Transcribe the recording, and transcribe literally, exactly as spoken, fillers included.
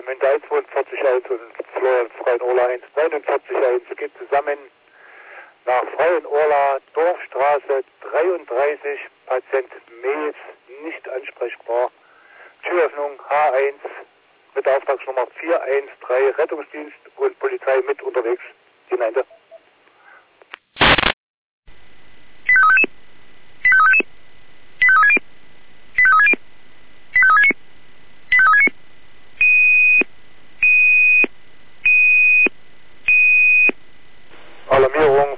Münde einundzwanzig eins und Florian Freien-Orla eins neunundvierzig eins geht zusammen nach Freien-Orla, Dorfstraße dreiunddreißig, Patient Mees, nicht ansprechbar. Türöffnung H eins mit der Auftragsnummer vier eins drei, Rettungsdienst und Polizei mit unterwegs. Hinein. Alarmierung